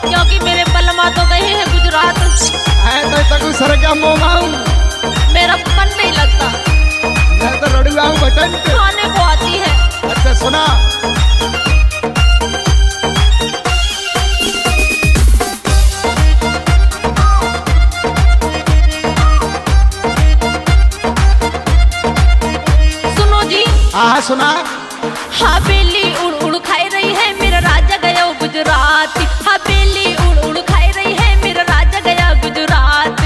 क्योंकि मेरे बलमा तो गए हैं गुजरात। तो सर क्या मोमाऊ, मेरा मन नहीं लगता। मैं तो रड़ुआ हूँ बटन खाने को आती है। अच्छा सुना, सुनो जी। हाँ सुना। हवेली उड़ उड़ खाई रही है, मेरा राजा गया गुजरात। हवेली उड़ उड़ खाई रही है, मेरा राजा गया गुजरात।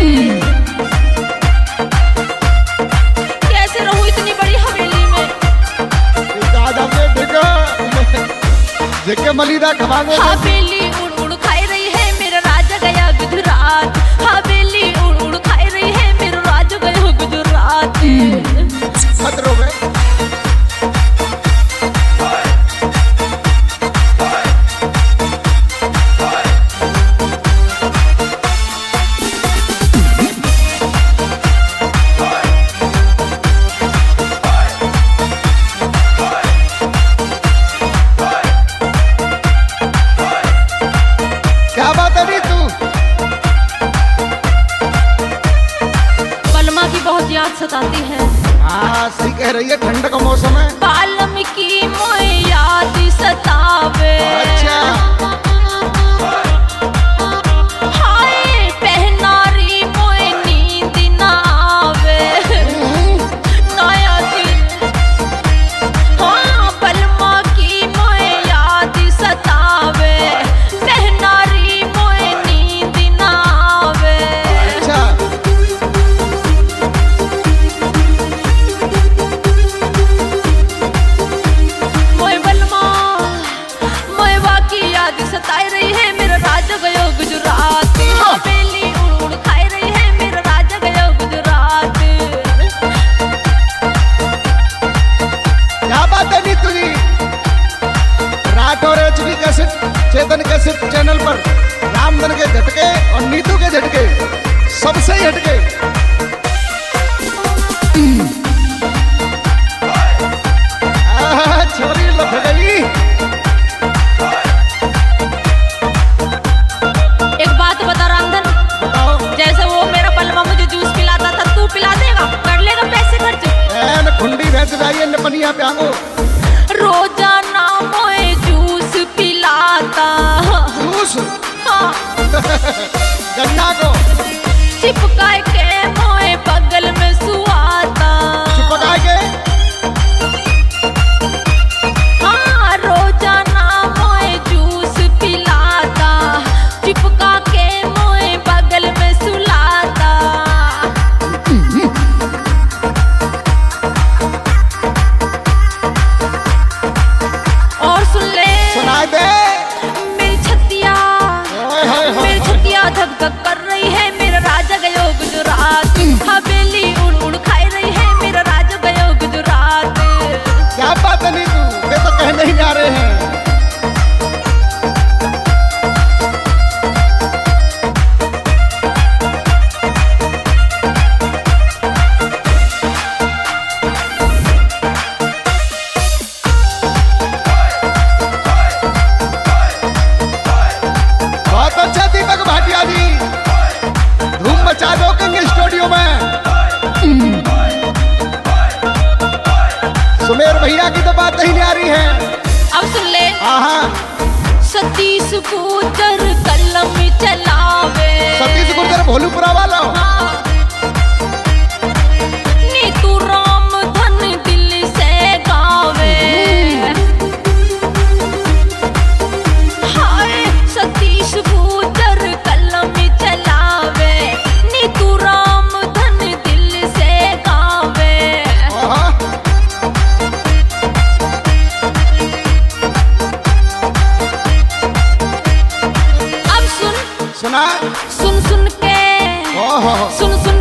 कैसे रहूं इतनी बड़ी हवेली में। दादा में देखो जेके मलीदा खवांगो। हवेली उड़ उड़ खाई रही है, मेरा राजा गया गुजरात। हवेली उड़ उड़ खाई रही है, मेरा राजा गया गुजरात। खतरो में क्या बात है तू? बलमा की बहुत याद सताती है। हाँ सही कह रही है, ठंड का मौसम है। वाल्मीकि मोए याद सतावे। अच्छा हाय पहनारी मोए नींद ना आवे। नया दिन हाँ बलमा की मोए याद सतावे। पहनारी मोए नींद ना आवे। अच्छा मोए बलमा मोए वाकी याद सताई रही है, मेरा राजा गयो गुजरात। हवेली उड़ उड़ खाई रही है, मेरा राजा गयो गुजरात। क्या बात है Nitu ji? Rathore HD cassette, Chetan cassette channel पर रामधन के झटके और नीतू के झटके सबसे ही हटके। छोरी लख गई। एक बात बता रामधन, बताओ। जैसे वो मेरा बलमा मुझे जूस पिलाता था, तू पिला देगा? कर लेगा पैसे खर्च? एन खुंडी भैंस जाइए न पनिया पे आंगो। रोजाना मोए जूस पिलाता। जूस हाँ गन्ना को चिपका के मोए बगल में सुआता। चिपका के हाँ रोजाना मोए जूस पिलाता। चिपका के मोए बगल में सुलाता। और सुन ले सुनाई दे। मेरी छतिया ओए होए होए मेरी छतिया धक धक कर रही है, मेरा राजा गयो गुजरात। हवेली उड़ उड़ खाई रही है, मेरा राजा गयो गुजरात। क्या बात है नीतू, ये तो कहने ही जा रहे हैं। बहुत अच्छा दीपक भाटिया जी, धूम मचा दो किंग स्टूडियो में। सुमेर भैया की तो बात ही नहीं आ रही है। अब सुन ले हाँ सतीश गुजर कलम चलावे। सतीश गुर्जर भोलूपुरा वाला। हाँ। नीतू राम धन दिल से गावे। हाय सतीश गुजर कलम चलावे। नीतू राम धन दिल से गावे। हाँ। अब सुन सुना। सुन सुन के ओहो सुन सुन